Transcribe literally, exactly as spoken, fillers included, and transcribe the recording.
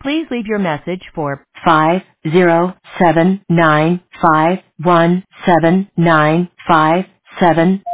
Please leave your message for five zero seven nine five one seven nine five seven.